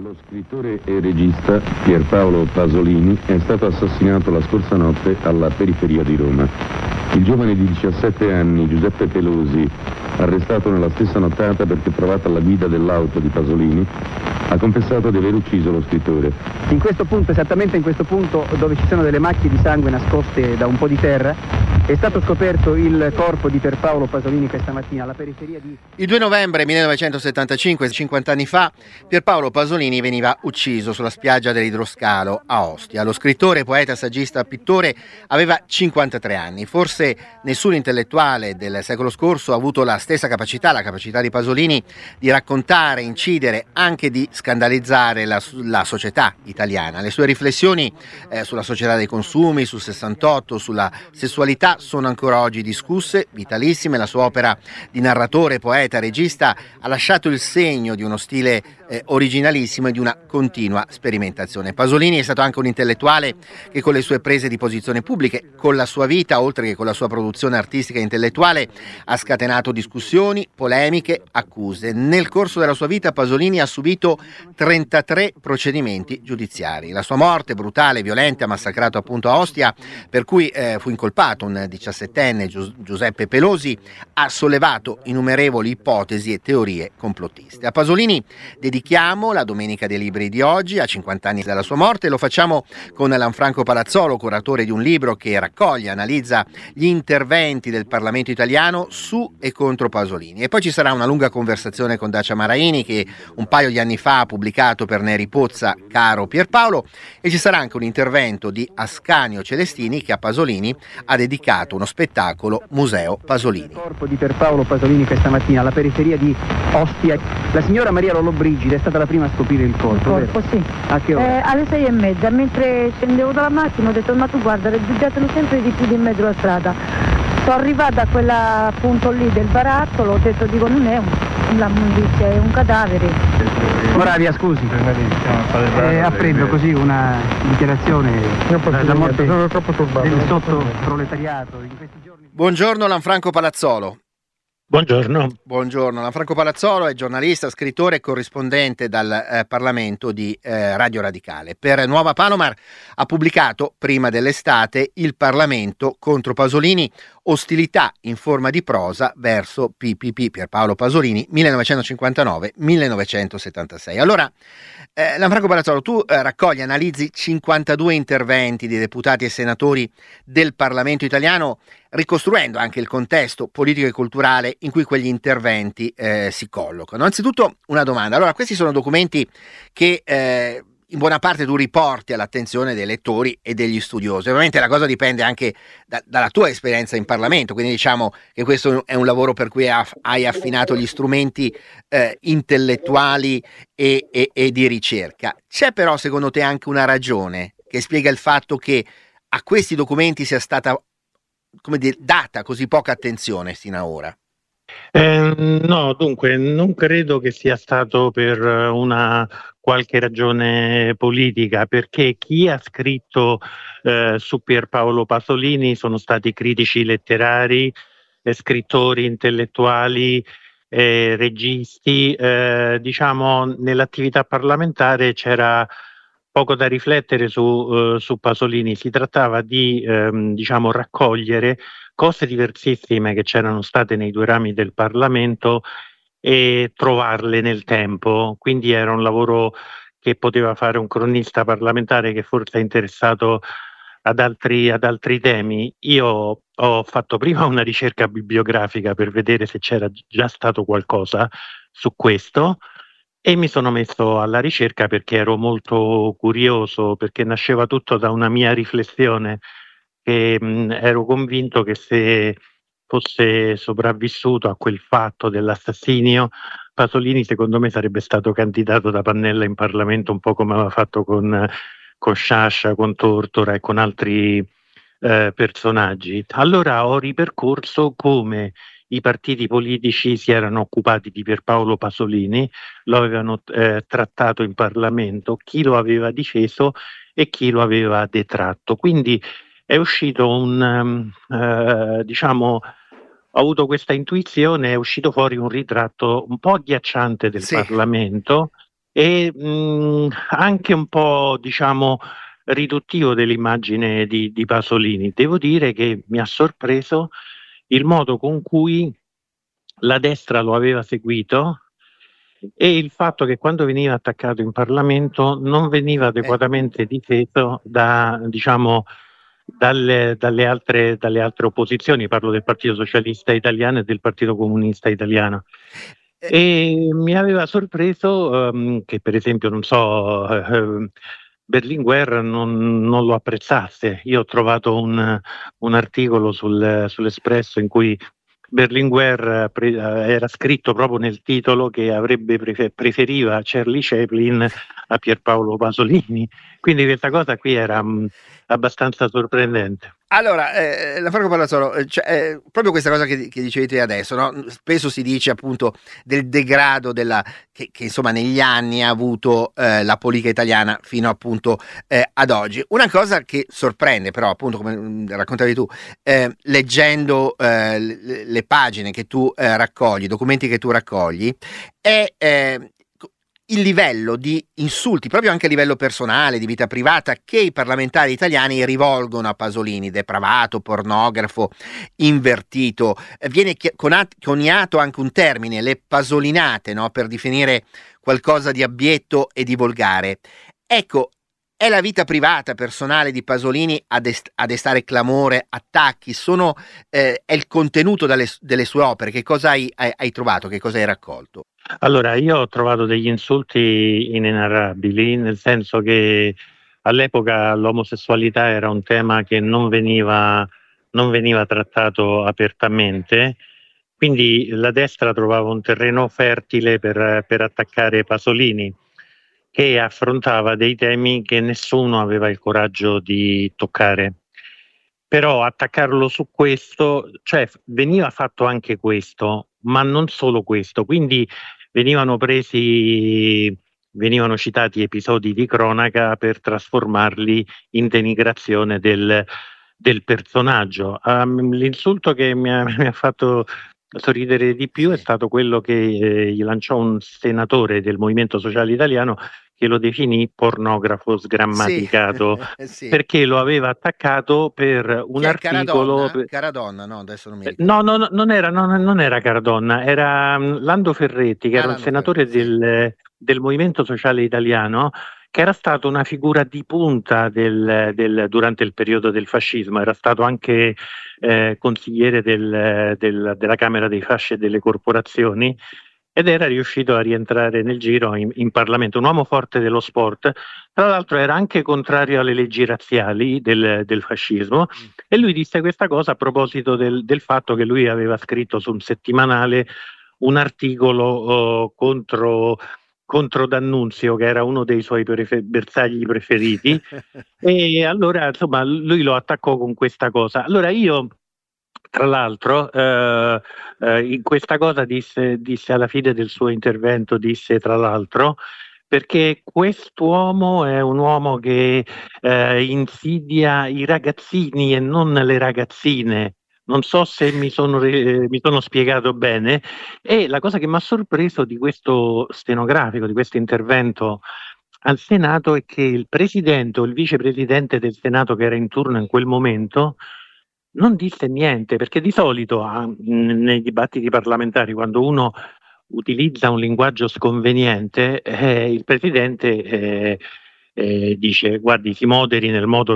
Lo scrittore e regista Pierpaolo Pasolini è stato assassinato la scorsa notte alla periferia di Roma. Il giovane di 17 anni, Giuseppe Pelosi, arrestato nella stessa nottata perché trovato alla guida dell'auto di Pasolini, ha confessato di aver ucciso lo scrittore. In questo punto, esattamente in questo punto dove ci sono delle macchie di sangue nascoste da un po' di terra, è stato scoperto il corpo di Pierpaolo Pasolini questa mattina alla periferia di... Il 2 novembre 1975, 50 anni fa, Pierpaolo Pasolini veniva ucciso sulla spiaggia dell'Idroscalo a Ostia. Lo scrittore, poeta, saggista, pittore aveva 53 anni. Forse nessun intellettuale del secolo scorso ha avuto la stessa capacità, la capacità di Pasolini, di raccontare, incidere, anche di scandalizzare la società italiana. Le sue riflessioni sulla società dei consumi, sul 68, sulla sessualità sono ancora oggi discusse, vitalissime. La sua opera di narratore, poeta, regista ha lasciato il segno di uno stile originalissimo e di una continua sperimentazione. Pasolini è stato anche un intellettuale che con le sue prese di posizione pubbliche, con la sua vita, oltre che con la sua produzione artistica e intellettuale, ha scatenato discussioni, polemiche, accuse. Nel corso della sua vita Pasolini ha subito 33 procedimenti giudiziari. La sua morte brutale, violenta, massacrato appunto a Ostia, per cui fu incolpato un 17enne, Giuseppe Pelosi, ha sollevato innumerevoli ipotesi e teorie complottiste. A Pasolini dedichiamo la Domenica dei Libri di oggi, a 50 anni dalla sua morte. Lo facciamo con Lanfranco Palazzolo, curatore di un libro che raccoglie, analizza gli interventi del Parlamento italiano su e contro Pasolini. E poi ci sarà una lunga conversazione con Dacia Maraini, che un paio di anni fa ha pubblicato per Neri Pozza Caro Pierpaolo, e ci sarà anche un intervento di Ascanio Celestini, che a Pasolini ha dedicato uno spettacolo Museo Pasolini. Il corpo di Pierpaolo Pasolini questa mattina alla periferia di Ostia. La signora Maria Lollobrigida è stata la prima a scoprire il corpo, vero? Sì. A che ora? Alle 6:30, mentre scendevo dalla macchina ho detto ma tu guarda, registriatelo sempre di più di in mezzo alla strada. Sono arrivata a quella punto lì del barattolo, ho detto dico non è una mondizia, è un cadavere. Moravia, scusi, apprendo così una dichiarazione della morte del sottoproletariato in questi giorni. Buongiorno Lanfranco Palazzolo. Buongiorno, Lanfranco Palazzolo è giornalista, scrittore e corrispondente dal Parlamento di Radio Radicale. Per Nuova Palomar ha pubblicato, prima dell'estate, Il Parlamento contro Pasolini, ostilità in forma di prosa verso PPP, Pierpaolo Pasolini, 1959-1976. Allora, Lanfranco Palazzolo, tu raccogli, analizzi 52 interventi di deputati e senatori del Parlamento italiano, ricostruendo anche il contesto politico e culturale in cui quegli interventi si collocano. Anzitutto una domanda. Allora, questi sono documenti che in buona parte tu riporti all'attenzione dei lettori e degli studiosi. Ovviamente la cosa dipende anche dalla tua esperienza in Parlamento, quindi diciamo che questo è un lavoro per cui hai affinato gli strumenti intellettuali e di ricerca. C'è però secondo te anche una ragione che spiega il fatto che a questi documenti sia stata, come dire, data così poca attenzione sino ad ora? No, dunque non credo che sia stato per una qualche ragione politica, perché chi ha scritto su Pierpaolo Pasolini sono stati critici letterari, scrittori intellettuali, registi. Diciamo, nell'attività parlamentare c'era poco da riflettere su Pasolini. Si trattava di diciamo, raccogliere cose diversissime che c'erano state nei due rami del Parlamento e trovarle nel tempo. Quindi era un lavoro che poteva fare un cronista parlamentare che forse è interessato ad altri temi. Io ho fatto prima una ricerca bibliografica per vedere se c'era già stato qualcosa su questo e mi sono messo alla ricerca perché ero molto curioso, perché nasceva tutto da una mia riflessione che ero convinto che se fosse sopravvissuto a quel fatto dell'assassinio, Pasolini secondo me sarebbe stato candidato da Pannella in Parlamento, un po' come aveva fatto con Sciascia, con Tortora e con altri personaggi. Allora ho ripercorso come i partiti politici si erano occupati di Pierpaolo Pasolini, lo avevano trattato in Parlamento, chi lo aveva difeso e chi lo aveva detratto. Quindi è uscito diciamo, ho avuto questa intuizione, è uscito fuori un ritratto un po' agghiacciante del Parlamento, e anche un po', diciamo, riduttivo dell'immagine di Pasolini. Devo dire che mi ha sorpreso il modo con cui la destra lo aveva seguito e il fatto che quando veniva attaccato in Parlamento non veniva adeguatamente difeso diciamo, dalle altre opposizioni, parlo del Partito Socialista Italiano e del Partito Comunista Italiano. E mi aveva sorpreso che per esempio, non so, Berlinguer non lo apprezzasse. Io ho trovato un articolo sull'Espresso in cui Berlinguer era scritto proprio nel titolo che preferiva Charlie Chaplin a Pierpaolo Pasolini, quindi questa cosa qui era abbastanza sorprendente. Allora, Franco Pallazzolo, proprio questa cosa che dicevi te adesso, no? Spesso si dice appunto del degrado che insomma negli anni ha avuto la politica italiana fino appunto ad oggi. Una cosa che sorprende però, appunto come raccontavi tu, leggendo le pagine che tu raccogli, i documenti che tu raccogli, è il livello di insulti, proprio anche a livello personale, di vita privata, che i parlamentari italiani rivolgono a Pasolini: depravato, pornografo, invertito. Viene coniato anche un termine, le pasolinate, no? Per definire qualcosa di abietto e di volgare. Ecco, è la vita privata, personale di Pasolini a destare clamore, attacchi? È il contenuto delle sue opere? Che cosa hai trovato? Che cosa hai raccolto? Allora, io ho trovato degli insulti inenarrabili, nel senso che all'epoca l'omosessualità era un tema che non veniva trattato apertamente, quindi la destra trovava un terreno fertile per attaccare Pasolini, che affrontava dei temi che nessuno aveva il coraggio di toccare. Però attaccarlo su questo, cioè veniva fatto anche questo, ma non solo questo, quindi venivano citati episodi di cronaca per trasformarli in denigrazione del personaggio. L'insulto che mi ha fatto sorridere di più è stato quello che gli lanciò un senatore del Movimento Sociale Italiano, che lo definì pornografo sgrammaticato, sì. perché lo aveva attaccato per un articolo. Caradonna, no, adesso non mi ricordo. No, non era Caradonna, era Lando Ferretti, che era un senatore del Movimento Sociale Italiano, che era stato una figura di punta durante il periodo del fascismo. Era stato anche consigliere della Camera dei Fasci e delle Corporazioni, ed era riuscito a rientrare nel giro in Parlamento, un uomo forte dello sport. Tra l'altro era anche contrario alle leggi razziali del fascismo, e lui disse questa cosa a proposito del fatto che lui aveva scritto su un settimanale un articolo contro D'Annunzio, che era uno dei suoi bersagli preferiti, e allora insomma lui lo attaccò con questa cosa. Allora io, tra l'altro, in questa cosa disse alla fine del suo intervento, disse tra l'altro, perché quest'uomo è un uomo che insidia i ragazzini e non le ragazzine. Non so se mi sono spiegato bene. E la cosa che mi ha sorpreso di questo stenografico, di questo intervento al Senato, è che il presidente o il vicepresidente del Senato, che era in turno in quel momento, non disse niente, perché di solito nei dibattiti parlamentari, quando uno utilizza un linguaggio sconveniente, il presidente dice: guardi, si moderi nel modo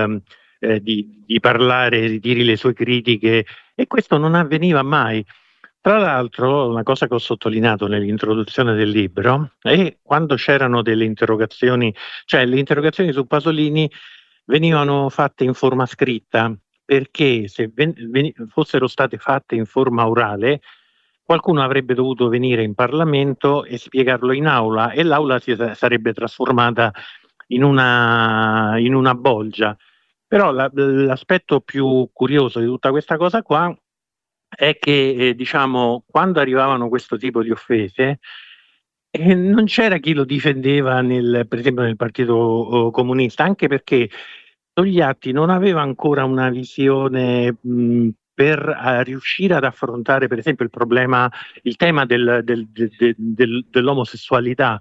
di parlare, ritiri le sue critiche, e questo non avveniva mai. Tra l'altro, una cosa che ho sottolineato nell'introduzione del libro è quando c'erano delle interrogazioni, cioè le interrogazioni su Pasolini venivano fatte in forma scritta, perché se fossero state fatte in forma orale, qualcuno avrebbe dovuto venire in Parlamento e spiegarlo in aula, e l'aula si sarebbe trasformata in una bolgia. Però l'aspetto più curioso di tutta questa cosa qua è che diciamo, quando arrivavano questo tipo di offese, non c'era chi lo difendeva per esempio nel Partito Comunista, anche perché Togliatti non aveva ancora una visione per riuscire ad affrontare per esempio il tema dell'omosessualità,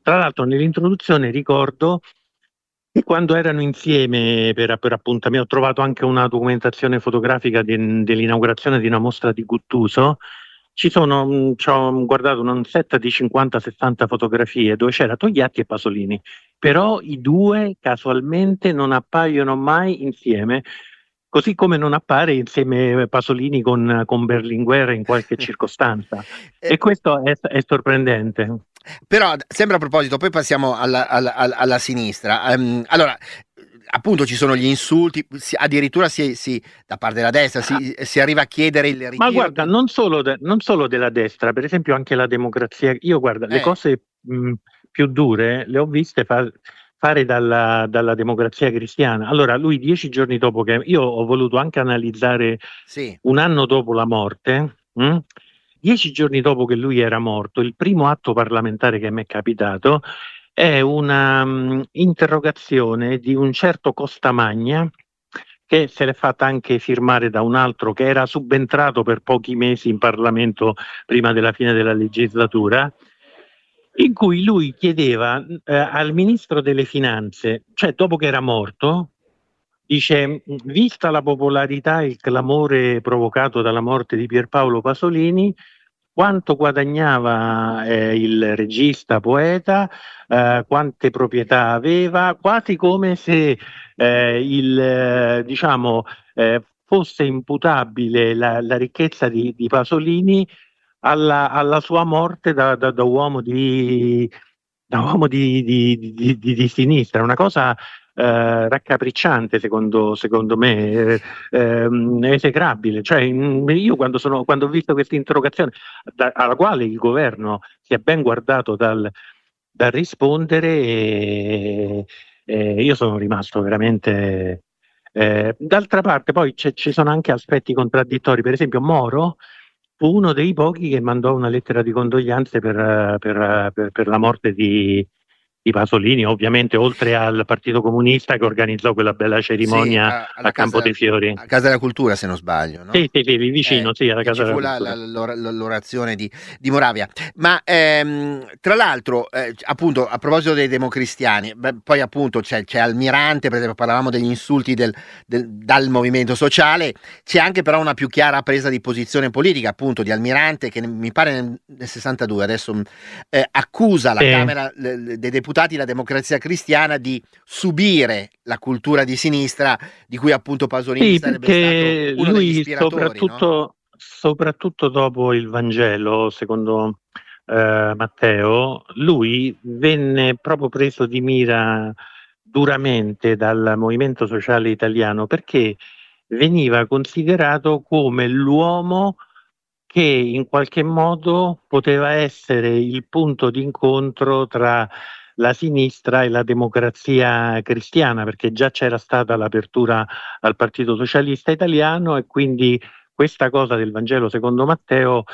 Tra l'altro nell'introduzione ricordo che quando erano insieme per appuntamento, ho trovato anche una documentazione fotografica dell'inaugurazione di una mostra di Guttuso. Ci ho guardato un set di 50-60 fotografie dove c'era Togliatti e Pasolini, però i due casualmente non appaiono mai insieme, così come non appare insieme Pasolini con Berlinguer in qualche circostanza. E questo è sorprendente. Però, sempre a proposito, poi passiamo alla sinistra. Allora, appunto ci sono gli insulti, addirittura da parte della destra si arriva a chiedere il ritiro. Ma guarda, non solo della destra, per esempio anche la democrazia. Io guarda, le cose più dure le ho viste fare dalla democrazia cristiana. Allora, lui 10 giorni dopo che io ho voluto anche analizzare un anno dopo la morte, 10 giorni dopo che lui era morto, il primo atto parlamentare che mi è capitato è una interrogazione di un certo Costamagna, che se l'è fatta anche firmare da un altro che era subentrato per pochi mesi in Parlamento prima della fine della legislatura, in cui lui chiedeva al ministro delle finanze, cioè dopo che era morto, dice: vista la popolarità e il clamore provocato dalla morte di Pierpaolo Pasolini, quanto guadagnava il regista poeta, quante proprietà aveva, quasi come se fosse imputabile la ricchezza di Pasolini alla sua morte da uomo di sinistra. Una cosa raccapricciante secondo me, esecrabile. Cioè, io quando ho visto questa interrogazione, alla quale il governo si è ben guardato dal rispondere, io sono rimasto veramente. D'altra parte poi ci sono anche aspetti contraddittori. Per esempio Moro fu uno dei pochi che mandò una lettera di condoglianze per la morte di Pasolini, ovviamente, oltre al Partito Comunista che organizzò quella bella cerimonia a Campo dei Fiori. A Casa della Cultura, se non sbaglio, no? Sì, vicino, alla Casa della Cultura. L'orazione di Moravia. Ma tra l'altro, appunto, a proposito dei democristiani, poi appunto c'è Almirante, per esempio, parlavamo degli insulti dal movimento sociale, c'è anche però una più chiara presa di posizione politica, appunto, di Almirante, che mi pare nel 62, adesso accusa la Camera dei Deputati, la Democrazia Cristiana, di subire la cultura di sinistra di cui appunto Pasolini sarebbe stato uno degli ispiratori, soprattutto dopo il Vangelo secondo Matteo, lui venne proprio preso di mira duramente dal movimento sociale italiano, perché veniva considerato come l'uomo che in qualche modo poteva essere il punto d'incontro tra la sinistra e la democrazia cristiana, perché già c'era stata l'apertura al Partito Socialista Italiano, e quindi questa cosa del Vangelo secondo Matteo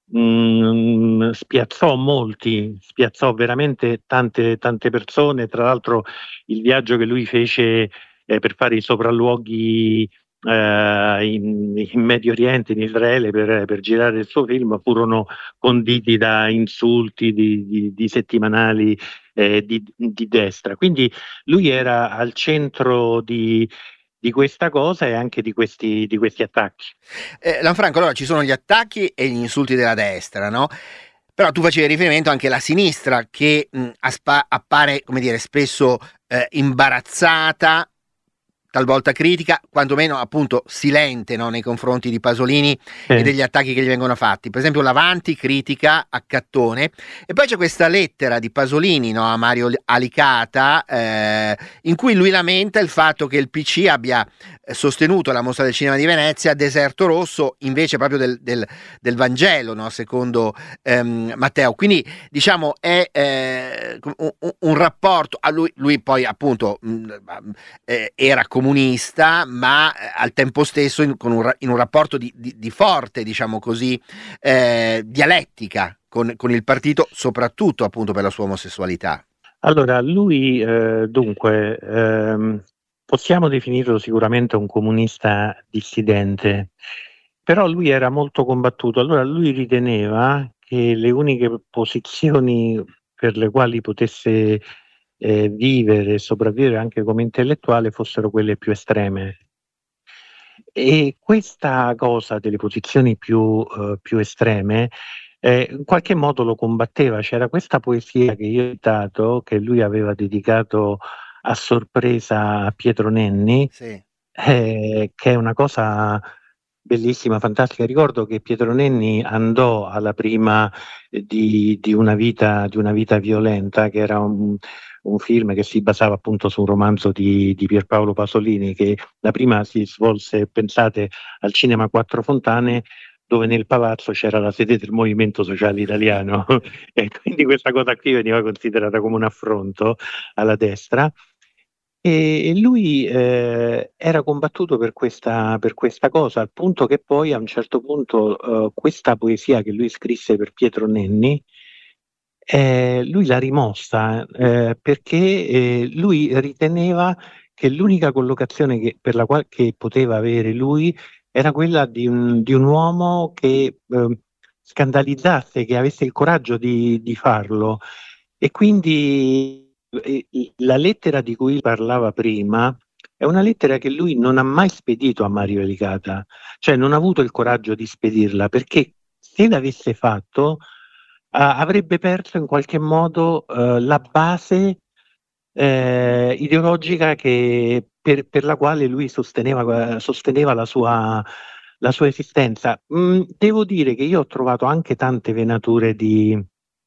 spiazzò veramente tante persone. Tra l'altro il viaggio che lui fece per fare i sopralluoghi in Medio Oriente, in Israele, per girare il suo film, furono conditi da insulti di settimanali di destra. Quindi lui era al centro di questa cosa e anche di questi attacchi. Lanfranco, allora ci sono gli attacchi e gli insulti della destra, no? Però tu facevi riferimento anche alla sinistra, che appare, come dire, spesso imbarazzata, talvolta critica, quantomeno appunto silente, no, nei confronti di Pasolini e degli attacchi che gli vengono fatti. Per esempio l'Avanti critica Accattone, e poi c'è questa lettera di Pasolini, no, a Mario Alicata, in cui lui lamenta il fatto che il PC abbia sostenuto la Mostra del Cinema di Venezia Deserto Rosso invece proprio del Vangelo, no, secondo Matteo. Quindi diciamo è un rapporto a lui poi appunto era comunista, ma al tempo stesso in un rapporto di forte, diciamo così, dialettica con il partito, soprattutto appunto per la sua omosessualità. Allora, lui dunque possiamo definirlo sicuramente un comunista dissidente, però lui era molto combattuto. Allora lui riteneva che le uniche posizioni per le quali potesse vivere e sopravvivere anche come intellettuale fossero quelle più estreme. E questa cosa delle posizioni più estreme in qualche modo lo combatteva. C'era questa poesia che io ho citato, che lui aveva dedicato a sorpresa a Pietro Nenni, Sì. che è una cosa bellissima, fantastica. Ricordo che Pietro Nenni andò alla prima di una vita violenta, che era un film che si basava appunto su un romanzo di Pierpaolo Pasolini, che la prima si svolse, pensate, al Cinema Quattro Fontane, dove nel palazzo c'era la sede del Movimento Sociale Italiano e quindi questa cosa qui veniva considerata come un affronto alla destra. E lui era combattuto per questa cosa, al punto che poi a un certo punto questa poesia che lui scrisse per Pietro Nenni, lui l'ha rimossa perché lui riteneva che l'unica collocazione che poteva avere lui era quella di un uomo che scandalizzasse, che avesse il coraggio di farlo. E quindi la lettera di cui parlava prima è una lettera che lui non ha mai spedito a Mario Alicata, cioè non ha avuto il coraggio di spedirla, perché se l'avesse fatto avrebbe perso in qualche modo la base ideologica per la quale lui sosteneva la sua esistenza. Devo dire che io ho trovato anche tante venature di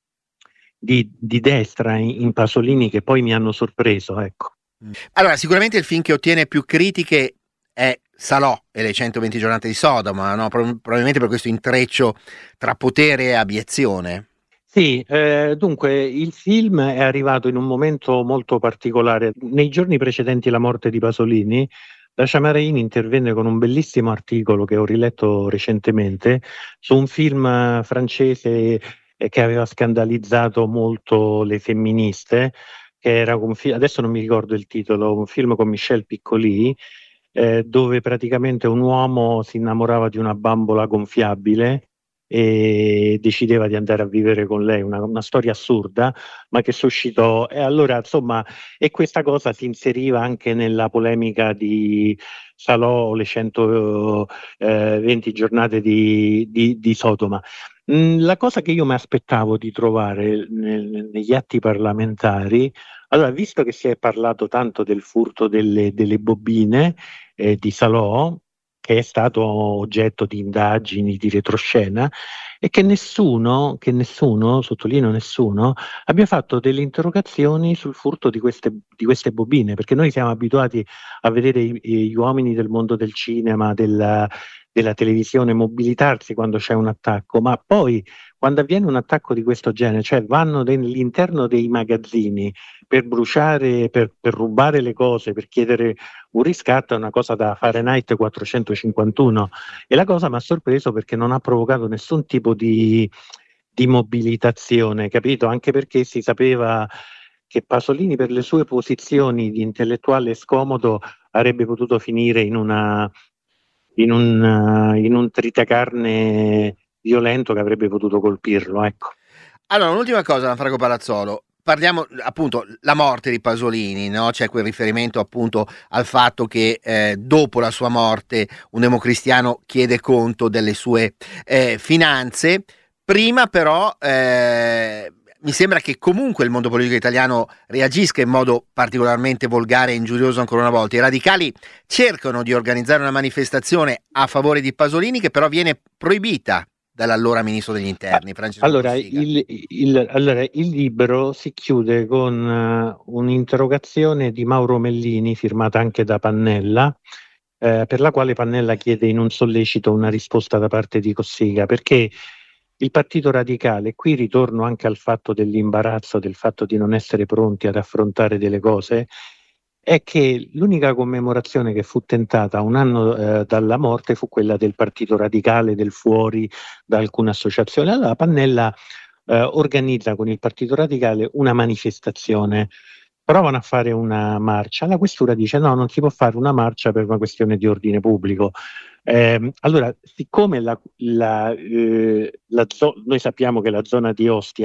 destra in Pasolini che poi mi hanno sorpreso, ecco. Allora, sicuramente il film che ottiene più critiche è Salò e le 120 giornate di Sodoma, no? Probabilmente per questo intreccio tra potere e abiezione. Sì, dunque il film è arrivato in un momento molto particolare. Nei giorni precedenti la morte di Pasolini, la Ciamaraini intervenne con un bellissimo articolo che ho riletto recentemente su un film francese che aveva scandalizzato molto le femministe, che era adesso non mi ricordo il titolo, un film con Michel Piccoli, dove praticamente un uomo si innamorava di una bambola gonfiabile e decideva di andare a vivere con lei, una storia assurda, ma che suscitò, e allora insomma, e questa cosa si inseriva anche nella polemica di Salò, le 120 giornate di Sodoma. La cosa che io mi aspettavo di trovare negli atti parlamentari, allora, visto che si è parlato tanto del furto delle bobine di Salò, che è stato oggetto di indagini, di retroscena, e che nessuno, sottolineo nessuno, abbia fatto delle interrogazioni sul furto di queste bobine, perché noi siamo abituati a vedere gli uomini del mondo del cinema, della televisione mobilitarsi quando c'è un attacco, ma poi quando avviene un attacco di questo genere, cioè vanno all'interno dei magazzini per bruciare, per rubare le cose, per chiedere un riscatto, è una cosa da Fahrenheit 451, e la cosa mi ha sorpreso perché non ha provocato nessun tipo di mobilitazione, capito? Anche perché si sapeva che Pasolini, per le sue posizioni di intellettuale scomodo, avrebbe potuto finire in un tritacarne violento che avrebbe potuto colpirlo, ecco. Allora, un'ultima cosa, Gianfranco Palazzolo. Parliamo appunto la morte di Pasolini, no? C'è quel riferimento appunto al fatto che dopo la sua morte un democristiano chiede conto delle sue finanze. Prima però mi sembra che comunque il mondo politico italiano reagisca in modo particolarmente volgare e ingiurioso ancora una volta. I radicali cercano di organizzare una manifestazione a favore di Pasolini che però viene proibita dall'allora ministro degli interni, Francesco allora, Cossiga. il libro si chiude con un'interrogazione di Mauro Mellini, firmata anche da Pannella, per la quale Pannella chiede in un sollecito una risposta da parte di Cossiga, perché il Partito Radicale, qui ritorno anche al fatto dell'imbarazzo, del fatto di non essere pronti ad affrontare delle cose, è che l'unica commemorazione che fu tentata un anno dalla morte fu quella del Partito Radicale, del fuori da alcune associazioni. Allora Pannella organizza con il Partito Radicale una manifestazione, provano a fare una marcia, la questura dice no, non si può fare una marcia per una questione di ordine pubblico. Allora, siccome noi sappiamo che la zona di Ostia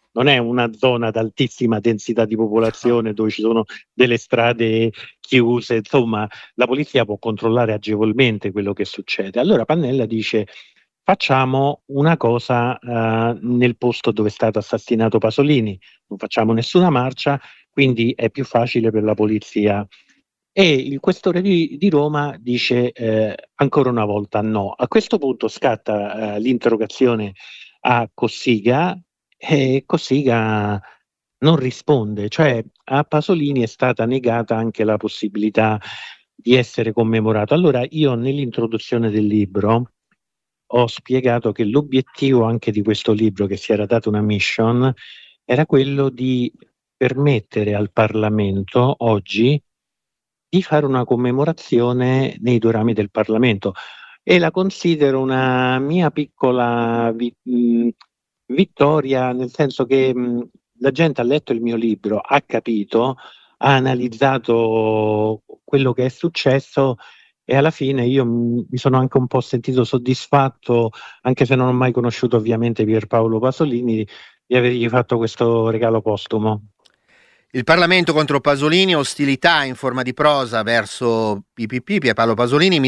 non è una zona ad altissima densità di popolazione dove ci sono delle strade chiuse, insomma la polizia può controllare agevolmente quello che succede. Allora Pannella dice: facciamo una cosa nel posto dove è stato assassinato Pasolini, non facciamo nessuna marcia, quindi è più facile per la polizia. E il questore di Roma dice ancora una volta no. A questo punto scatta l'interrogazione a Cossiga e Cossiga non risponde, cioè a Pasolini è stata negata anche la possibilità di essere commemorato. Allora io nell'introduzione del libro ho spiegato che l'obiettivo anche di questo libro, che si era dato una mission, era quello di permettere al Parlamento oggi di fare una commemorazione nei due rami del Parlamento, e la considero una mia piccola vittoria, nel senso che la gente ha letto il mio libro, ha capito, ha analizzato quello che è successo, e alla fine io mi sono anche un po' sentito soddisfatto, anche se non ho mai conosciuto ovviamente Pierpaolo Pasolini, di avergli fatto questo regalo postumo. Il Parlamento contro Pasolini, ostilità in forma di prosa verso PPP, Pierpaolo Pasolini,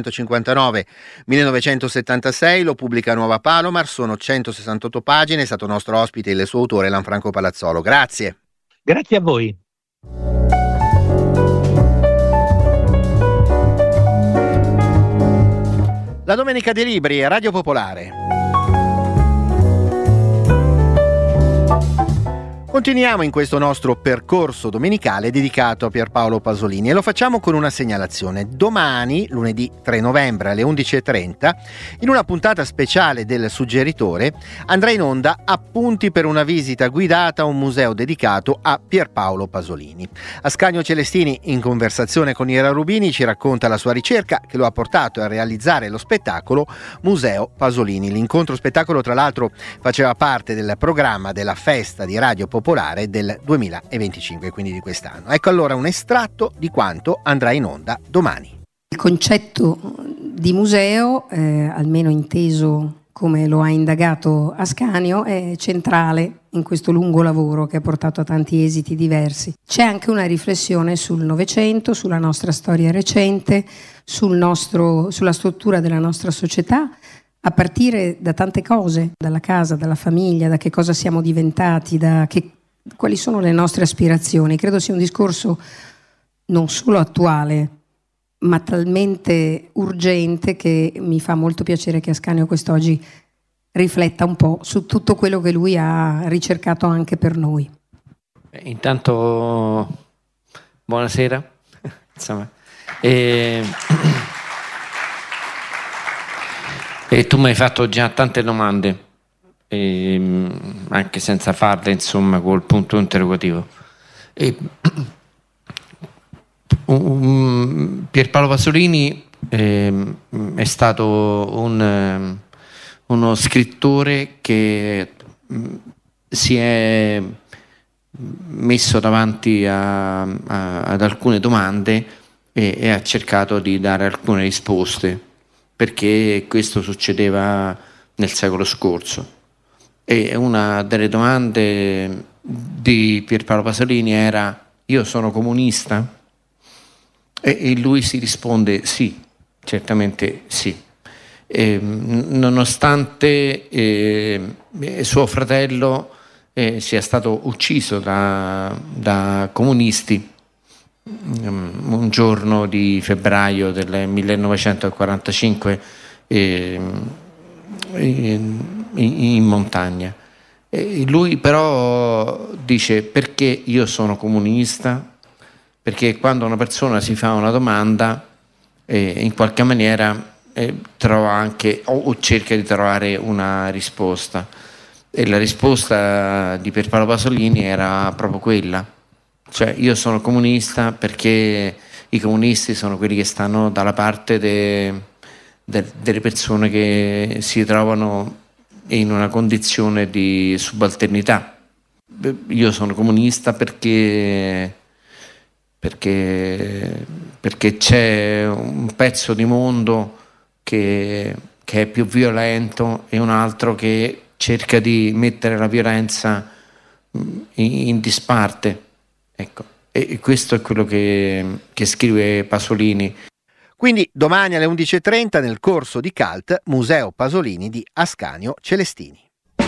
1959-1976, lo pubblica Nuova Palomar, sono 168 pagine, è stato nostro ospite il suo autore Lanfranco Palazzolo. Grazie. Grazie a voi. La Domenica dei Libri, Radio Popolare. Continuiamo in questo nostro percorso domenicale dedicato a Pierpaolo Pasolini e lo facciamo con una segnalazione. Domani, lunedì 3 novembre alle 11:30, in una puntata speciale del Suggeritore, andrà in onda Appunti per una visita guidata a un museo dedicato a Pierpaolo Pasolini. Ascanio Celestini, in conversazione con Ira Rubini, ci racconta la sua ricerca che lo ha portato a realizzare lo spettacolo Museo Pasolini. L'incontro spettacolo, tra l'altro, faceva parte del programma della festa di Radio Popolare del 2025, quindi di quest'anno. Ecco allora un estratto di quanto andrà in onda domani. Il concetto di museo, almeno inteso come lo ha indagato Ascanio, è centrale in questo lungo lavoro che ha portato a tanti esiti diversi. C'è anche una riflessione sul Novecento, sulla nostra storia recente, sulla struttura della nostra società, a partire da tante cose, dalla casa, dalla famiglia, da che cosa siamo diventati, quali sono le nostre aspirazioni. Credo sia un discorso non solo attuale, ma talmente urgente che mi fa molto piacere che Ascanio quest'oggi rifletta un po' su tutto quello che lui ha ricercato anche per noi. Intanto buonasera. Insomma, e tu mi hai fatto già tante domande, anche senza farle, insomma, col punto interrogativo. Pierpaolo Pasolini è stato uno scrittore che si è messo davanti ad alcune domande e ha cercato di dare alcune risposte, perché questo succedeva nel secolo scorso. E una delle domande di Pierpaolo Pasolini era: io sono comunista? E lui si risponde sì, certamente sì. Nonostante suo fratello sia stato ucciso da comunisti un giorno di febbraio del 1945 in montagna. Lui però dice: perché io sono comunista? Perché quando una persona si fa una domanda, in qualche maniera trova anche o cerca di trovare una risposta, e la risposta di Pierpaolo Pasolini era proprio quella, cioè io sono comunista perché i comunisti sono quelli che stanno dalla parte delle persone che si trovano in una condizione di subalternità. Io sono comunista perché c'è un pezzo di mondo che è più violento e un altro che cerca di mettere la violenza in disparte, ecco. E questo è quello che scrive Pasolini. Quindi domani alle 11.30 nel corso di Cult Museo Pasolini di Ascanio Celestini.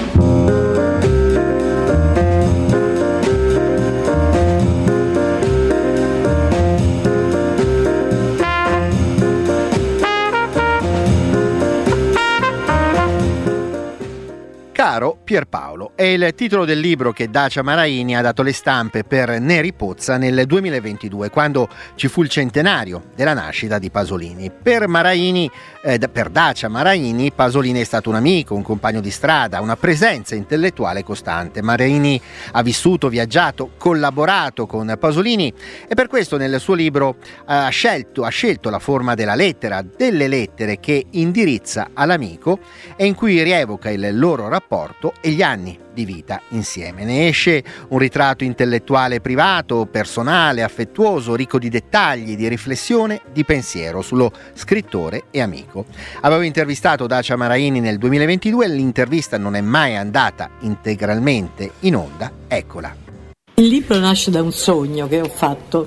Caro Pierpaolo è il titolo del libro che Dacia Maraini ha dato le stampe per Neri Pozza nel 2022, quando ci fu il centenario della nascita di Pasolini. Per Dacia Maraini, Pasolini è stato un amico, un compagno di strada, una presenza intellettuale costante. Maraini ha vissuto, viaggiato, collaborato con Pasolini e per questo nel suo libro ha scelto la forma della lettera, delle lettere che indirizza all'amico e in cui rievoca il loro rapporto e gli anni di vita insieme. Ne esce un ritratto intellettuale privato, personale, affettuoso, ricco di dettagli, di riflessione, di pensiero sullo scrittore e amico. Avevo intervistato Dacia Maraini nel 2022 e l'intervista non è mai andata integralmente in onda. Eccola. Il libro nasce da un sogno che ho fatto.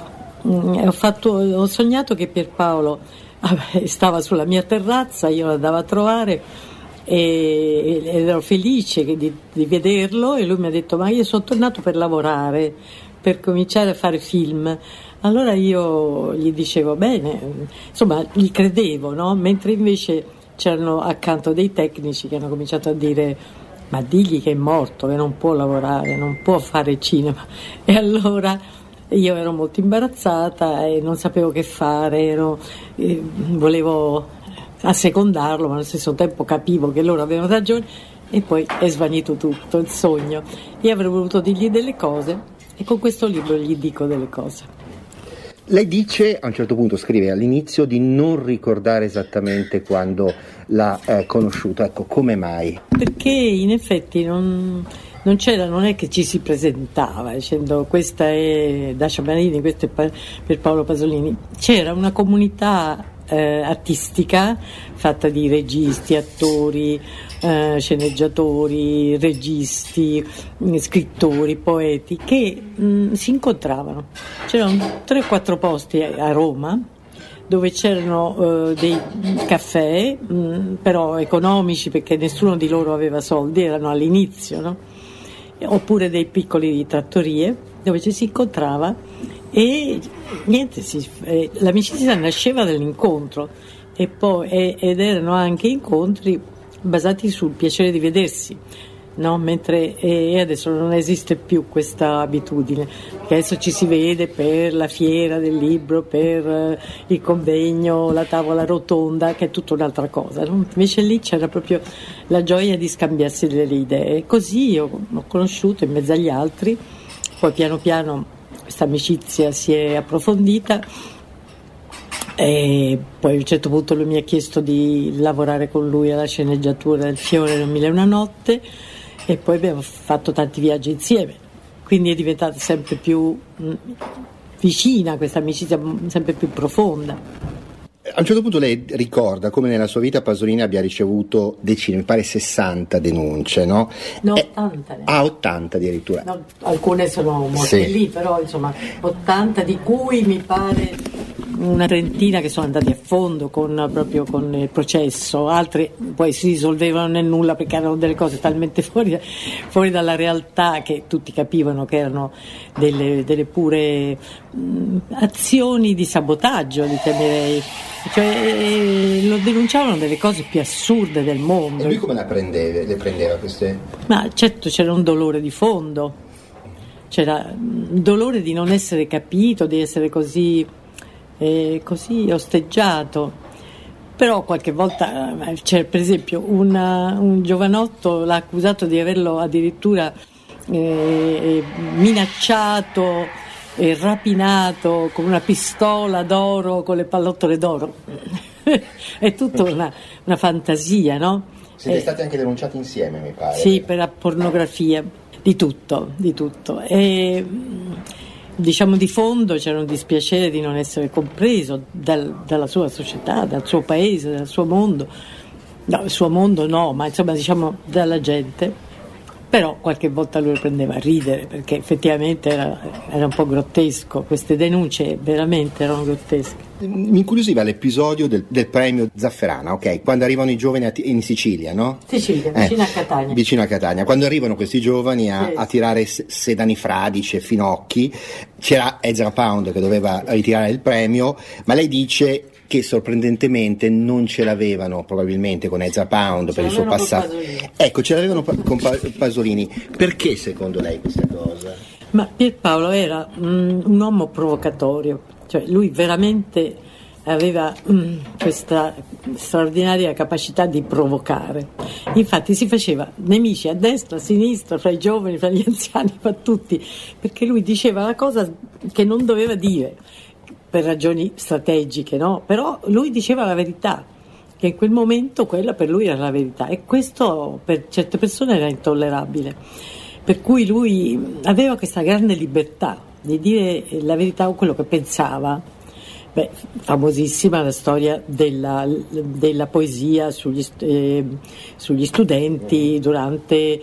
Ho sognato che Pierpaolo stava sulla mia terrazza, io lo andavo a trovare e ero felice di vederlo e lui mi ha detto: ma io sono tornato per lavorare, per cominciare a fare film. Allora io gli dicevo bene, insomma gli credevo, no? Mentre invece c'erano accanto dei tecnici che hanno cominciato a dire: ma digli che è morto, che non può lavorare, non può fare cinema. E allora io ero molto imbarazzata e non sapevo che fare, volevo assecondarlo, ma allo stesso tempo capivo che loro avevano ragione e poi è svanito tutto il sogno. Io avrei voluto dirgli delle cose e con questo libro gli dico delle cose. Lei dice, a un certo punto scrive all'inizio, di non ricordare esattamente quando l'ha conosciuto. Ecco, come mai? Perché in effetti non è che ci si presentava dicendo questa è Dacia Maraini, questo è Pierpaolo Pasolini. C'era una comunità artistica fatta di registi, attori, sceneggiatori, registi, scrittori, poeti che si incontravano. C'erano 3-4 posti a Roma dove c'erano dei caffè però economici, perché nessuno di loro aveva soldi, erano all'inizio, no? Oppure dei piccoli trattorie dove ci si incontrava e niente, l'amicizia nasceva dall'incontro ed erano anche incontri basati sul piacere di vedersi, no? Mentre adesso non esiste più questa abitudine, perché adesso ci si vede per la fiera del libro, per il convegno, la tavola rotonda, che è tutta un'altra cosa, no? Invece lì c'era proprio la gioia di scambiarsi delle idee. Così io ho conosciuto in mezzo agli altri, poi piano piano questa amicizia si è approfondita e poi a un certo punto lui mi ha chiesto di lavorare con lui alla sceneggiatura del Fiore nel 1001 notte e poi abbiamo fatto tanti viaggi insieme, quindi è diventata sempre più vicina questa amicizia, sempre più profonda. A un certo punto lei ricorda come nella sua vita Pasolini abbia ricevuto decine, mi pare 60 denunce, no? No, 80. 80 addirittura. No, alcune sono morte lì, però insomma 80, di cui mi pare una trentina che sono andati a fondo proprio con il processo, altre poi si risolvevano nel nulla perché erano delle cose talmente fuori dalla realtà che tutti capivano che erano delle pure azioni di sabotaggio, li chiamerei. Cioè lo denunciavano delle cose più assurde del mondo. E lui come le prendeva queste? Ma certo c'era un dolore di fondo, c'era un dolore di non essere capito, di essere così osteggiato. Però qualche volta c'è per esempio un giovanotto l'ha accusato di averlo addirittura minacciato e rapinato con una pistola d'oro, con le pallottole d'oro. È tutta una fantasia, no? Siete stati anche denunciati insieme, mi pare. Sì, per la pornografia, di tutto. E diciamo di fondo c'era un dispiacere di non essere compreso dalla sua società, dal suo paese, dal suo mondo. No, il suo mondo no, ma insomma diciamo dalla gente. però qualche volta lui prendeva a ridere, perché effettivamente era un po' grottesco, queste denunce veramente erano grottesche. Mi incuriosiva l'episodio del premio Zafferana, ok? Quando arrivano i giovani in Sicilia, no? Sicilia, vicino a Catania. Vicino a Catania. Quando arrivano questi giovani a tirare sedani fradici e finocchi, c'era Ezra Pound che doveva ritirare il premio, ma lei dice che sorprendentemente non ce l'avevano probabilmente con Ezra Pound per il suo passato. Ecco, ce l'avevano con Pasolini. Perché secondo lei questa cosa? Ma Pierpaolo era un uomo provocatorio, cioè lui veramente aveva questa straordinaria capacità di provocare. Infatti si faceva nemici a destra, a sinistra, fra i giovani, fra gli anziani, fra tutti, perché lui diceva la cosa che non doveva dire, per ragioni strategiche, no? Però lui diceva la verità, che in quel momento quella per lui era la verità, e questo per certe persone era intollerabile, per cui lui aveva questa grande libertà di dire la verità o quello che pensava. Famosissima la storia della poesia sugli studenti durante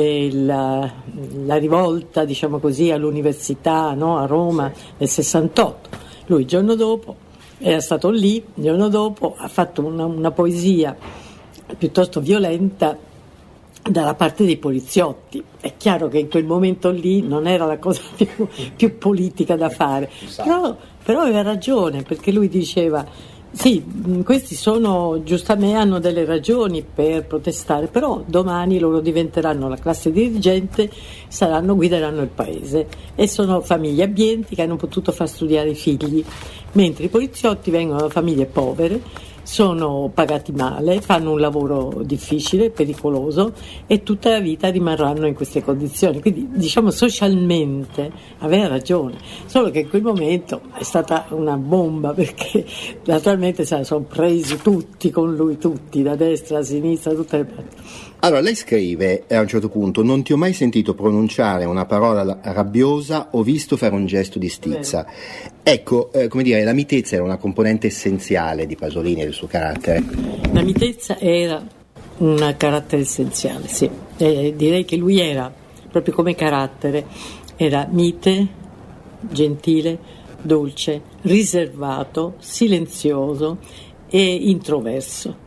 la rivolta, diciamo così, all'università, no? A Roma nel 68. Lui il giorno dopo era stato lì, il giorno dopo ha fatto una poesia piuttosto violenta dalla parte dei poliziotti. È chiaro che in quel momento lì non era la cosa più politica da fare, però aveva ragione, perché lui diceva sì, questi sono giustamente, hanno delle ragioni per protestare, però domani loro diventeranno la classe dirigente, guideranno il paese, e sono famiglie abbienti che hanno potuto far studiare i figli, mentre i poliziotti vengono da famiglie povere, sono pagati male, fanno un lavoro difficile, pericoloso, e tutta la vita rimarranno in queste condizioni. Quindi, diciamo, socialmente aveva ragione, solo che in quel momento è stata una bomba, perché naturalmente se la sono presi tutti con lui, tutti, da destra a sinistra, tutte le parti. Allora, lei scrive a un certo punto: non ti ho mai sentito pronunciare una parola rabbiosa o visto fare un gesto di stizza. Ecco, come dire, la mitezza era una componente essenziale di Pasolini e del suo carattere. La mitezza era un carattere essenziale, sì. Direi che lui era, proprio come carattere, era mite, gentile, dolce, riservato, silenzioso e introverso.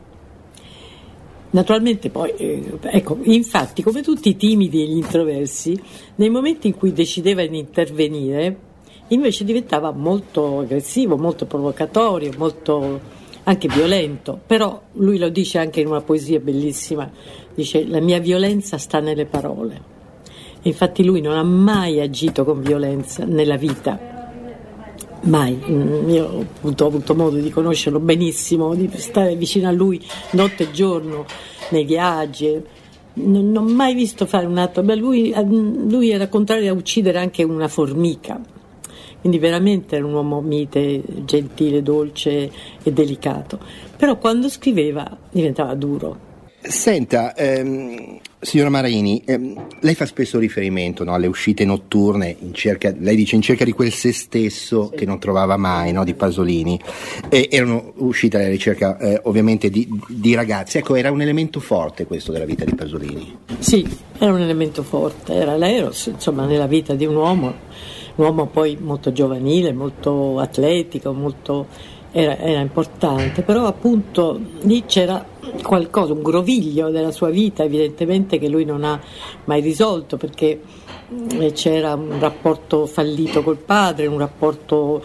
Naturalmente poi, ecco, infatti, come tutti i timidi e gli introversi, nei momenti in cui decideva di intervenire, invece diventava molto aggressivo, molto provocatorio, molto anche violento. Però lui lo dice anche in una poesia bellissima, dice: la mia violenza sta nelle parole. E infatti lui non ha mai agito con violenza nella vita. Mai. Io ho avuto modo di conoscerlo benissimo, di stare vicino a lui notte e giorno nei viaggi, non ho mai visto fare un atto. Lui era contrario a uccidere anche una formica, quindi veramente era un uomo mite, gentile, dolce e delicato, però quando scriveva diventava duro. Senta, signora Marini, lei fa spesso riferimento, no, alle uscite notturne, lei dice in cerca di quel se stesso, sì, che non trovava mai, no, di Pasolini. Erano uscite alla ricerca ovviamente di ragazzi. Ecco, era un elemento forte questo della vita di Pasolini. Sì, era un elemento forte, era l'eros, insomma, nella vita di un uomo poi molto giovanile, molto atletico, era importante, però appunto lì c'era qualcosa, un groviglio della sua vita evidentemente che lui non ha mai risolto, perché c'era un rapporto fallito col padre, un rapporto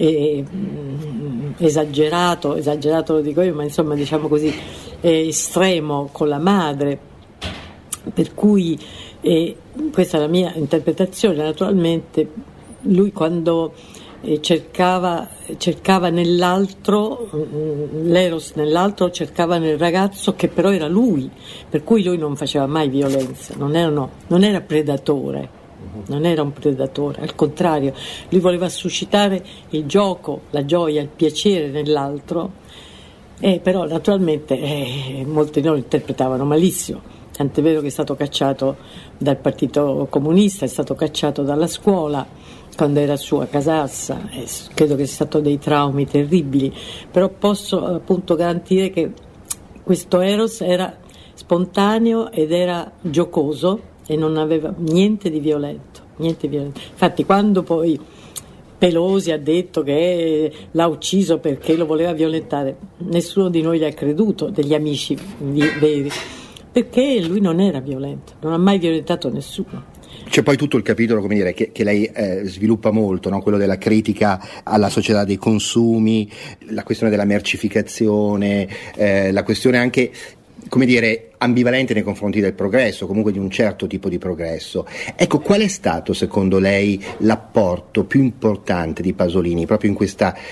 esagerato lo dico io, ma insomma diciamo così estremo con la madre, per cui questa è la mia interpretazione. Naturalmente lui quando cercava nell'altro, l'eros nell'altro, cercava nel ragazzo che però era lui, per cui lui non faceva mai violenza, non era predatore, non era un predatore, al contrario, lui voleva suscitare il gioco, la gioia, il piacere nell'altro, però naturalmente molti non lo interpretavano malissimo, tant'è vero che è stato cacciato dal Partito Comunista, è stato cacciato dalla scuola quando era su a Casassa, credo che sia stato dei traumi terribili, però posso appunto garantire che questo eros era spontaneo ed era giocoso, e non aveva niente di violento. Infatti quando poi Pelosi ha detto che l'ha ucciso perché lo voleva violentare, nessuno di noi gli ha creduto, degli amici veri, perché lui non era violento, non ha mai violentato nessuno. C'è poi tutto il capitolo, come dire, che lei sviluppa molto, no? Quello della critica alla società dei consumi, la questione della mercificazione, la questione anche, come dire, ambivalente nei confronti del progresso, comunque di un certo tipo di progresso. Ecco, qual è stato secondo lei l'apporto più importante di Pasolini proprio in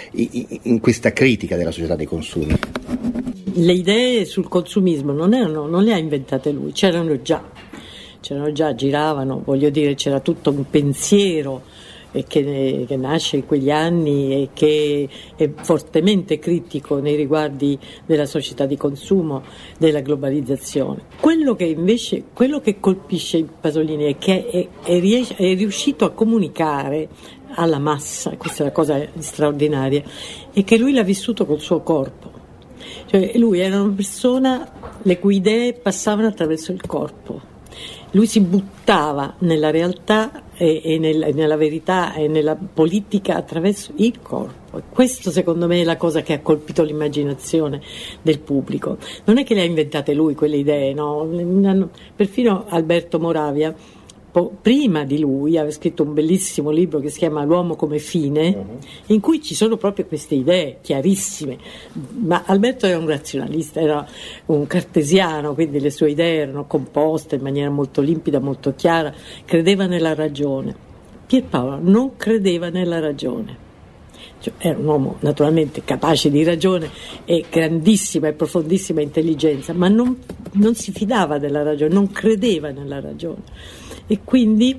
questa critica della società dei consumi? Le idee sul consumismo non le ha inventate lui, c'erano già, giravano, voglio dire, c'era tutto un pensiero che nasce in quegli anni e che è fortemente critico nei riguardi della società di consumo, della globalizzazione. Quello che colpisce in Pasolini è che è riuscito a comunicare alla massa, questa è la cosa straordinaria, e che lui l'ha vissuto col suo corpo. Cioè, lui era una persona le cui idee passavano attraverso il corpo. Lui si buttava nella realtà e nella verità e nella politica attraverso il corpo. E questo secondo me è la cosa che ha colpito l'immaginazione del pubblico. Non è che le ha inventate lui quelle idee, no? Perfino Alberto Moravia, prima di lui, aveva scritto un bellissimo libro che si chiama L'uomo come fine, in cui ci sono proprio queste idee chiarissime. Ma Alberto era un razionalista, era un cartesiano, quindi le sue idee erano composte in maniera molto limpida, molto chiara, credeva nella ragione. Pierpaolo non credeva nella ragione. Cioè, era un uomo naturalmente capace di ragione e grandissima e profondissima intelligenza, ma non si fidava della ragione, non credeva nella ragione. E quindi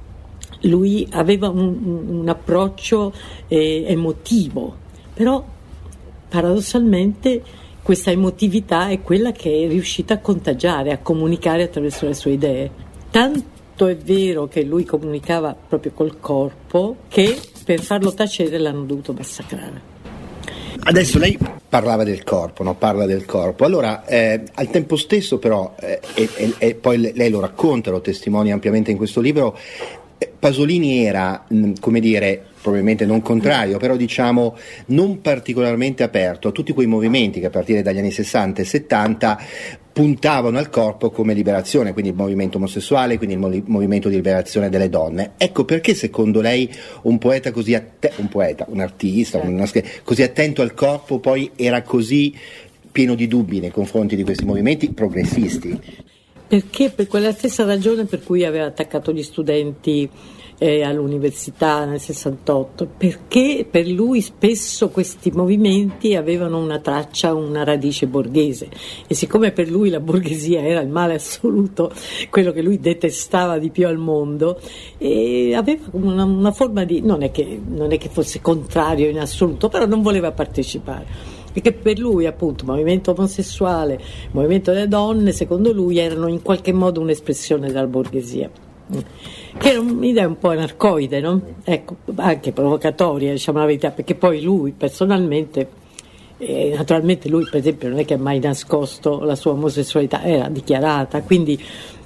lui aveva un approccio emotivo, però paradossalmente questa emotività è quella che è riuscita a contagiare, a comunicare attraverso le sue idee. Tanto è vero che lui comunicava proprio col corpo che per farlo tacere l'hanno dovuto massacrare. Adesso lei parlava del corpo, no? Parla del corpo. Allora, al tempo stesso però, e poi lei lo racconta, lo testimonia ampiamente in questo libro, Pasolini era, come dire, probabilmente non contrario, però diciamo non particolarmente aperto a tutti quei movimenti che a partire dagli anni 60 e 70 puntavano al corpo come liberazione, quindi il movimento omosessuale, quindi il movimento di liberazione delle donne. Ecco perché secondo lei un poeta così un artista, così attento al corpo poi era così pieno di dubbi nei confronti di questi movimenti progressisti? Perché per quella stessa ragione per cui aveva attaccato gli studenti all'università nel 68, perché per lui spesso questi movimenti avevano una traccia, una radice borghese, e siccome per lui la borghesia era il male assoluto, quello che lui detestava di più al mondo, e aveva una forma di non è che fosse contrario in assoluto, però non voleva partecipare. Perché per lui appunto il movimento omosessuale, il movimento delle donne, secondo lui erano in qualche modo un'espressione della borghesia, che era un'idea un po' anarcoide, no? Ecco, anche provocatoria, diciamo la verità, perché poi lui personalmente, naturalmente lui per esempio non è che ha mai nascosto la sua omosessualità, era dichiarata, quindi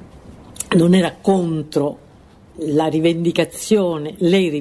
non era contro le rivendicazioni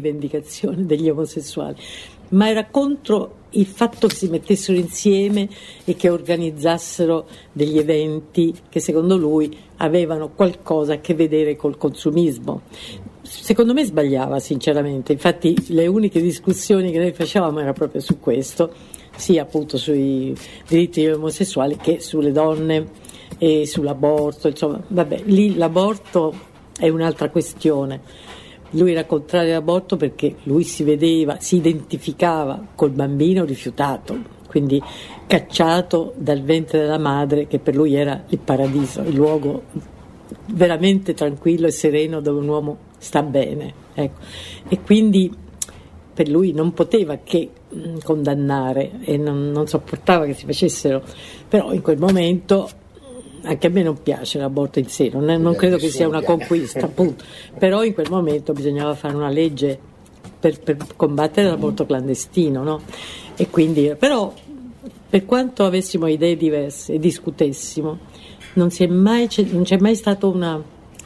degli omosessuali, ma era contro il fatto che si mettessero insieme e che organizzassero degli eventi che secondo lui avevano qualcosa a che vedere col consumismo. Secondo me sbagliava sinceramente, infatti le uniche discussioni che noi facevamo era proprio su questo, sia appunto sui diritti omosessuali che sulle donne e sull'aborto, insomma, vabbè, lì l'aborto è un'altra questione. Lui era contrario all'aborto perché lui si identificava col bambino rifiutato, quindi cacciato dal ventre della madre, che per lui era il paradiso, il luogo veramente tranquillo e sereno dove un uomo sta bene. Ecco. E quindi per lui non poteva che condannare e non sopportava che si facessero, però in quel momento anche a me non piace l'aborto in sé, non credo che sia una conquista, appunto. Però in quel momento bisognava fare una legge per combattere l'aborto clandestino, no? E quindi, però, per quanto avessimo idee diverse e discutessimo, non c'è mai stato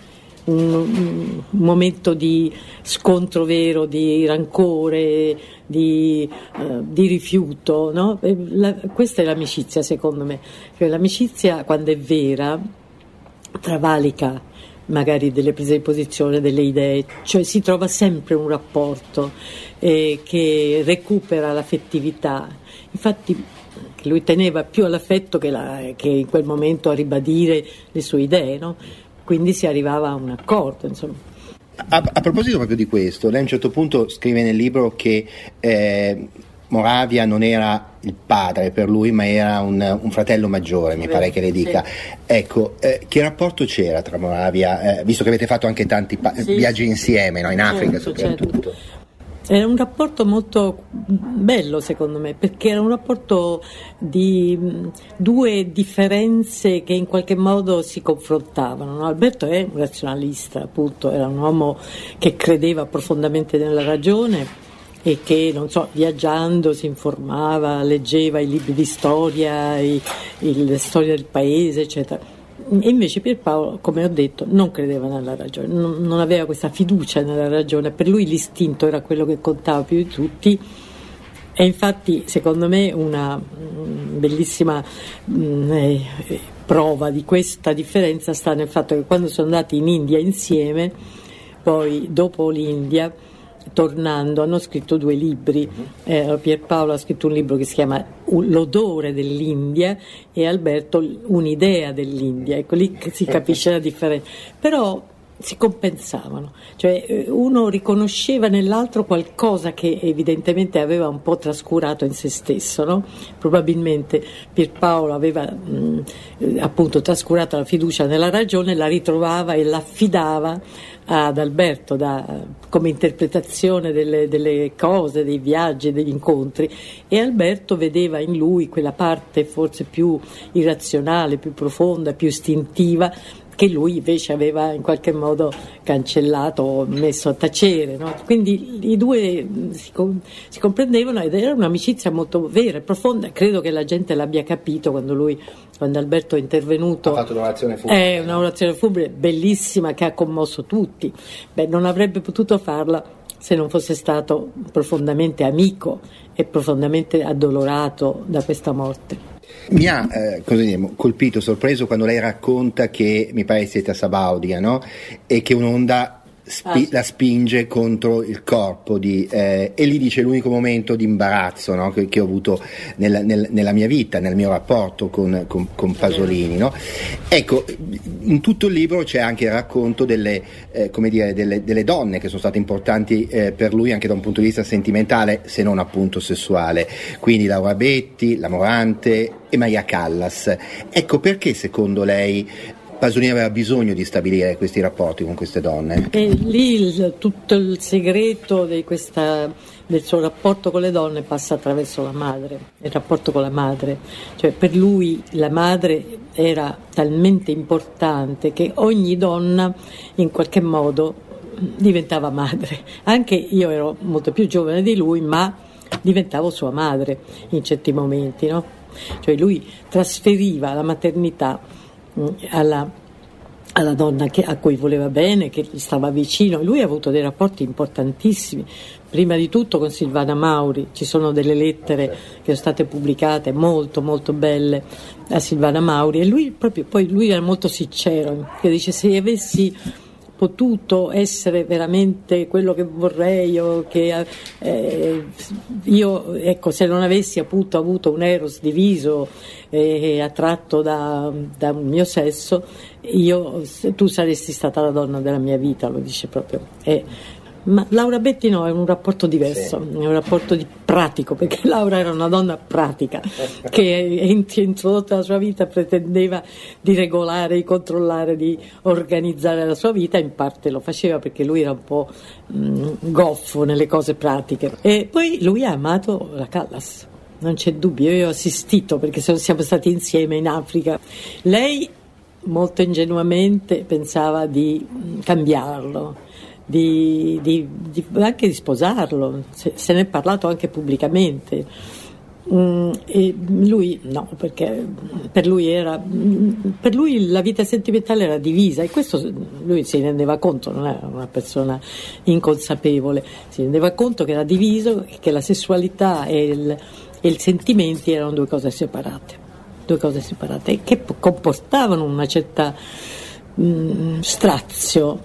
un momento di scontro vero, di rancore, di rifiuto, no? Questa è l'amicizia, secondo me. Cioè, l'amicizia, quando è vera, travalica magari delle prese di posizione, delle idee, cioè si trova sempre un rapporto che recupera l'affettività. Infatti lui teneva più all'affetto che in quel momento a ribadire le sue idee, no? Quindi si arrivava a un accordo, insomma. A proposito proprio di questo, lei a un certo punto scrive nel libro che Moravia non era il padre per lui, ma era un fratello maggiore, mi pare che le dica. Sì. Ecco, che rapporto c'era tra Moravia, visto che avete fatto anche tanti viaggi insieme, no? In Africa soprattutto? Certo. Era un rapporto molto bello, secondo me, perché era un rapporto di due differenze che in qualche modo si confrontavano, no? Alberto è un razionalista, appunto, era un uomo che credeva profondamente nella ragione e che, non so, viaggiando si informava, leggeva i libri di storia, le storie del paese, eccetera. E invece Pierpaolo, come ho detto, non credeva nella ragione, non aveva questa fiducia nella ragione, per lui l'istinto era quello che contava più di tutti. E infatti, secondo me, una bellissima prova di questa differenza sta nel fatto che quando sono andati in India insieme, poi dopo l'India, tornando, hanno scritto 2 libri. Pierpaolo ha scritto un libro che si chiama L'odore dell'India e Alberto Un'idea dell'India. Ecco, lì si capisce la differenza. Però si compensavano, cioè uno riconosceva nell'altro qualcosa che evidentemente aveva un po' trascurato in se stesso, no? Probabilmente Pierpaolo aveva appunto trascurato la fiducia nella ragione, la ritrovava e l'affidava ad Alberto come interpretazione delle cose, dei viaggi, degli incontri, e Alberto vedeva in lui quella parte forse più irrazionale, più profonda, più istintiva, che lui invece aveva in qualche modo cancellato o messo a tacere, no? Quindi i due si comprendevano ed era un'amicizia molto vera e profonda. Credo che la gente l'abbia capito quando Alberto è intervenuto. Ha fatto un'orazione funebre. Un'orazione funebre bellissima che ha commosso tutti. Non avrebbe potuto farla se non fosse stato profondamente amico e profondamente addolorato da questa morte. Mi ha colpito, sorpreso quando lei racconta che mi pare siete a Sabaudia, no? E che un'onda la spinge contro il corpo e lì dice l'unico momento di imbarazzo, no? che ho avuto nella mia vita, nel mio rapporto con Pasolini, no? Ecco, in tutto il libro c'è anche il racconto delle donne che sono state importanti per lui anche da un punto di vista sentimentale, se non appunto sessuale, quindi Laura Betti, la Morante e Maria Callas. Ecco, perché secondo lei Pasolini aveva bisogno di stabilire questi rapporti con queste donne? E lì tutto il segreto del suo rapporto con le donne passa attraverso la madre, il rapporto con la madre. Cioè, per lui la madre era talmente importante che ogni donna in qualche modo diventava madre. Anche io ero molto più giovane di lui, ma diventavo sua madre in certi momenti, no? Cioè lui trasferiva la maternità alla donna a cui voleva bene, che gli stava vicino. Lui ha avuto dei rapporti importantissimi, prima di tutto con Silvana Mauri. Ci sono delle lettere che sono state pubblicate molto molto belle a Silvana Mauri, e lui era molto sincero, che dice: se avessi potuto essere veramente quello che vorrei, o che io, ecco, se non avessi appunto avuto un eros diviso e attratto da un mio sesso, tu saresti stata la donna della mia vita, lo dice proprio. Ma Laura Betti no, è un rapporto diverso, sì. È un rapporto pratico, perché Laura era una donna pratica che introdotta la sua vita pretendeva di regolare, di controllare, di organizzare la sua vita. In parte lo faceva perché lui era un po' goffo nelle cose pratiche. E poi lui ha amato la Callas, non c'è dubbio. Io ho assistito, perché siamo stati insieme in Africa. Lei molto ingenuamente pensava di cambiarlo, anche di sposarlo, se ne è parlato anche pubblicamente, E lui no, perché per lui la vita sentimentale era divisa, e questo lui si rendeva conto, non era una persona inconsapevole, si rendeva conto che era diviso e che la sessualità e il sentimenti erano due cose separate e che comportavano una certa strazio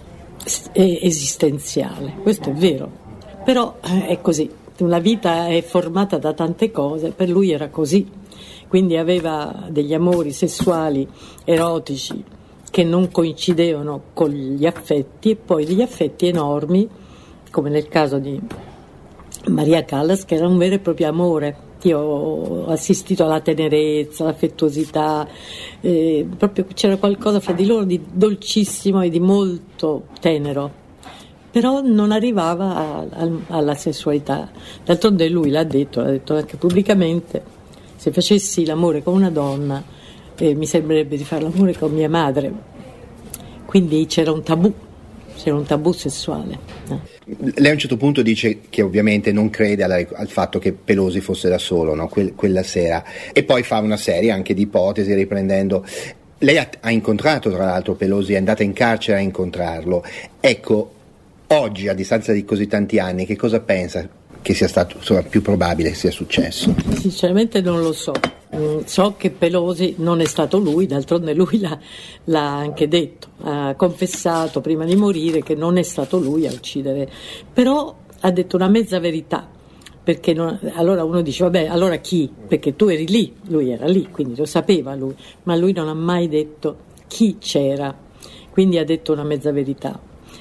esistenziale. Questo è vero, però è così. La vita è formata da tante cose, per lui era così, quindi aveva degli amori sessuali erotici che non coincidevano con gli affetti, e poi degli affetti enormi, come nel caso di Maria Callas, che era un vero e proprio amore. Io ho assistito alla tenerezza, all'affettuosità, proprio c'era qualcosa fra di loro di dolcissimo e di molto tenero, però non arrivava alla sessualità. D'altronde lui l'ha detto anche pubblicamente: se facessi l'amore con una donna mi sembrerebbe di fare l'amore con mia madre. Quindi c'era un tabù sessuale. Lei a un certo punto dice che ovviamente non crede al fatto che Pelosi fosse da solo, no? Quella sera, e poi fa una serie anche di ipotesi riprendendo. Lei ha incontrato tra l'altro Pelosi, è andata in carcere a incontrarlo. Ecco, oggi, a distanza di così tanti anni, che cosa pensa che sia stato, insomma, più probabile sia successo? Sinceramente non lo so. So che Pelosi non è stato lui, d'altronde lui l'ha anche detto, ha confessato prima di morire che non è stato lui a uccidere, però ha detto una mezza verità, perché allora uno dice vabbè, allora chi? Perché tu eri lì, lui era lì, quindi lo sapeva lui, ma lui non ha mai detto chi c'era, quindi ha detto una mezza verità.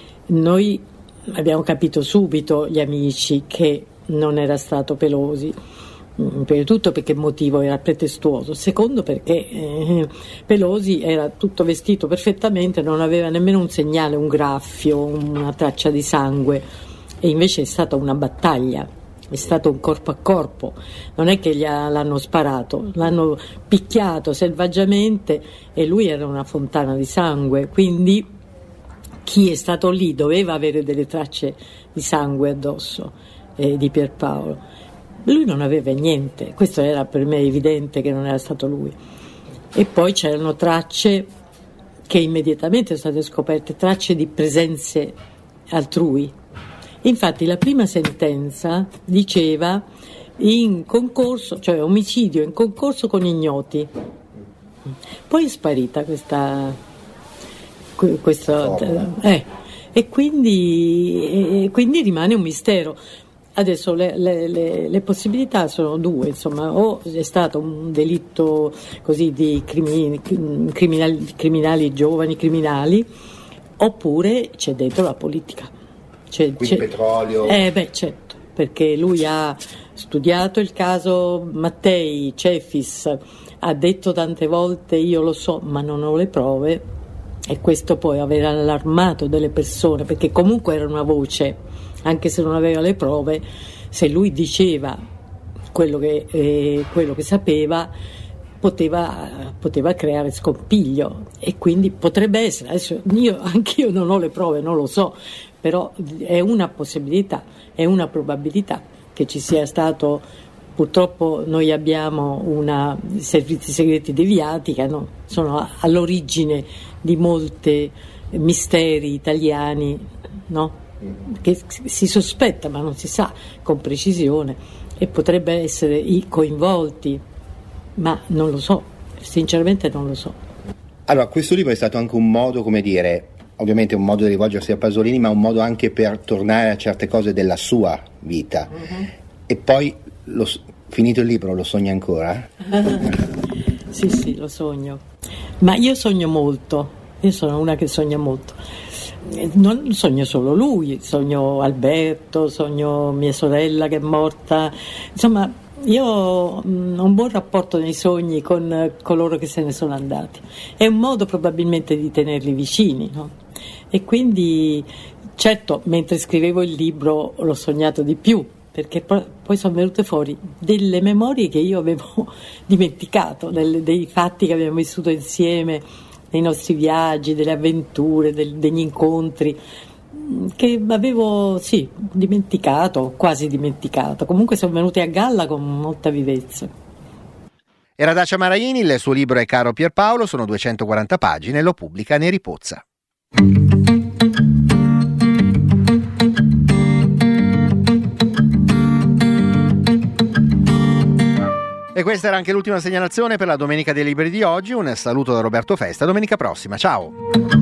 Noi abbiamo capito subito, gli amici, che non era stato Pelosi, prima di tutto perché il motivo era pretestuoso, secondo perché Pelosi era tutto vestito perfettamente, non aveva nemmeno un segnale, un graffio, una traccia di sangue, e invece è stata una battaglia, è stato un corpo a corpo, non è che l'hanno sparato, l'hanno picchiato selvaggiamente e lui era una fontana di sangue, quindi chi è stato lì doveva avere delle tracce di sangue addosso di Pierpaolo. Lui non aveva niente, questo era per me evidente che non era stato lui. E poi c'erano tracce che immediatamente sono state scoperte, tracce di presenze altrui. Infatti la prima sentenza diceva in concorso, cioè omicidio in concorso con ignoti. Poi è sparita questa e quindi rimane un mistero. Adesso le possibilità sono due, insomma, o è stato un delitto così di criminali giovani, criminali, oppure c'è dentro la politica. Quindi petrolio? Certo, perché lui ha studiato il caso Mattei, Cefis, ha detto tante volte io lo so ma non ho le prove, e questo poi aver allarmato delle persone, perché comunque era una voce, anche se non aveva le prove, se lui diceva quello che sapeva poteva creare scompiglio, e quindi potrebbe essere, adesso anch'io non ho le prove, non lo so, però è una possibilità, è una probabilità che ci sia stato. Purtroppo noi abbiamo servizi segreti deviati che sono all'origine di molti misteri italiani, no? Che si sospetta ma non si sa con precisione, e potrebbe essere coinvolti, ma non lo so, sinceramente non lo so. Allora, questo libro è stato anche un modo, come dire, ovviamente un modo di rivolgersi a Pasolini, ma un modo anche per tornare a certe cose della sua vita. E poi, finito il libro, lo sogna ancora? Sì, lo sogno, ma io sogno molto, io sono una che sogna molto. Non sogno solo lui, sogno Alberto, sogno mia sorella che è morta, insomma io ho un buon rapporto nei sogni con coloro che se ne sono andati, è un modo probabilmente di tenerli vicini, no? E quindi certo, mentre scrivevo il libro l'ho sognato di più, perché poi sono venute fuori delle memorie che io avevo dimenticato, dei fatti che abbiamo vissuto insieme, dei nostri viaggi, delle avventure, degli incontri, che avevo dimenticato, quasi dimenticato. Comunque sono venute a galla con molta vivezza. Era Dacia Maraini, il suo libro è Caro Pierpaolo, sono 240 pagine, lo pubblica Neri Pozza. E questa era anche l'ultima segnalazione per la Domenica dei Libri di oggi. Un saluto da Roberto Festa, domenica prossima, ciao!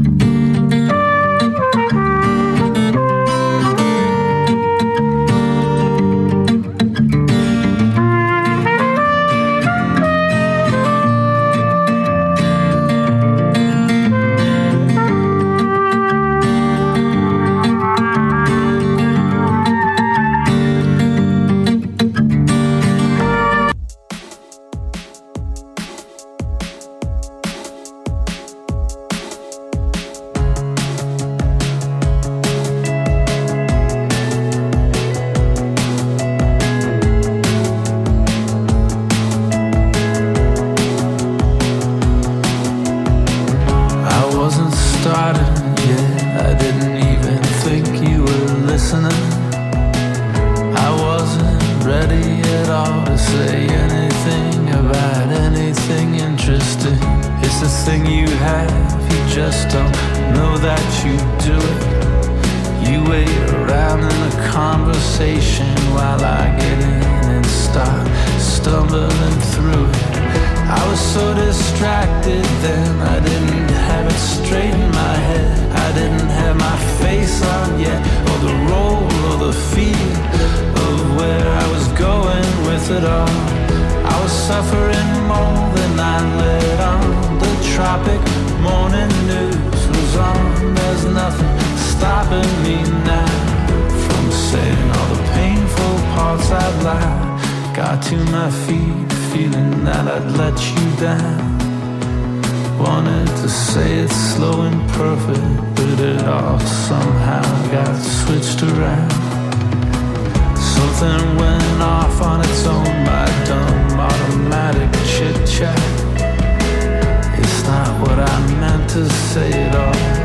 Got to my feet, feeling that I'd let you down. Wanted to say it slow and perfect, but it all somehow got switched around. Something went off on its own by dumb automatic chit-chat. It's not what I meant to say at all.